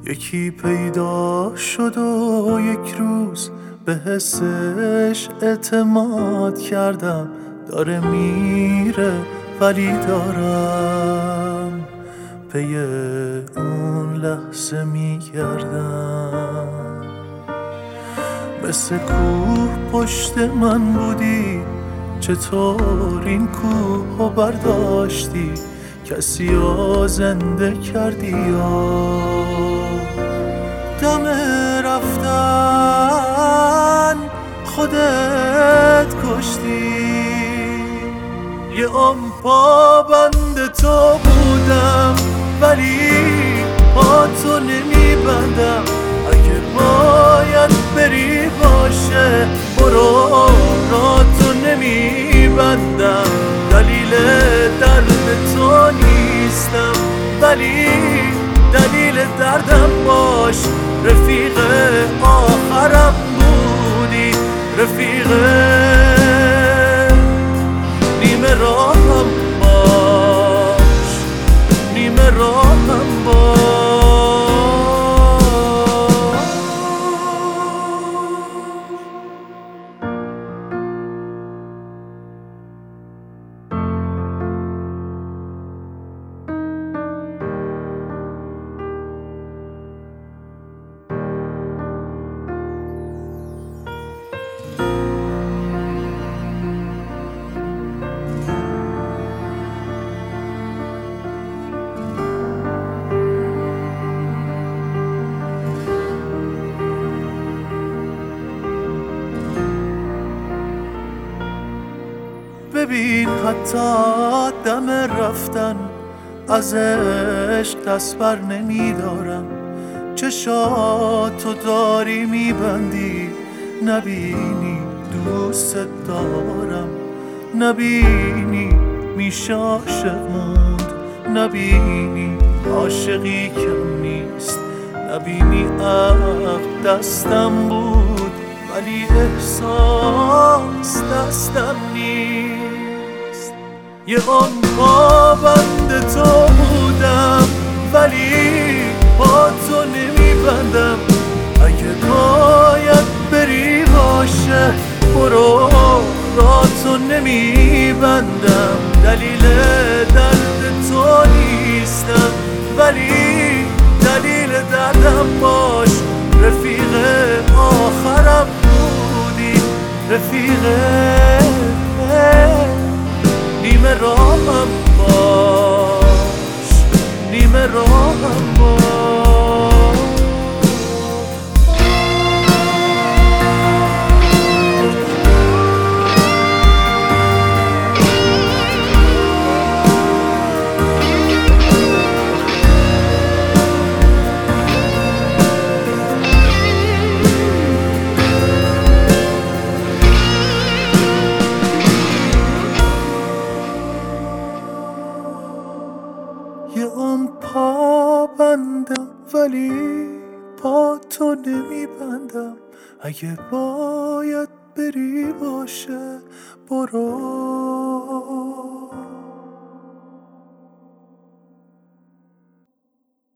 یکی پیدا شد و یک روز به حسش اعتماد کردم. داره میره ولی دارم پی اون لحظه میگردم. مثل کوه پشت من بودی، چطور این کوه رو برداشتی؟ کسی رو زنده کردی یا دم رفتن خودت کشتی؟ یه پابند تو بودم ولی پا تو نمیبندم. اگه باید بری باشه برو، را تو نمیبندم. دلیل درد تو نیستم ولی دلیل دردم باش. رفیق آخرم بودی، رفیق نیمه راهم باش، نیمه راهم باش. ببین حتی دم رفتن از عشق دست بر نمیدارم. چشاتو داری میبندی، نبینی دوست دارم، نبینی میشه عاشق موند، نبینی عاشقی کم نیست، نبینی عقل دستم بود ولی احساس دستم نیست. یه پابند تو بودم ولی با تو نمیبندم. اگه باید بری باشه برو، را تو نمیبندم. دلیل درد تو نیستم ولی دلیل دردم باش. رفیق آخرم بودی، رفیق نیمه راهم باش، نیمه راهم باش. یه پابندم ولی پا تو نمیبندم. اگه باید بری باشه برو،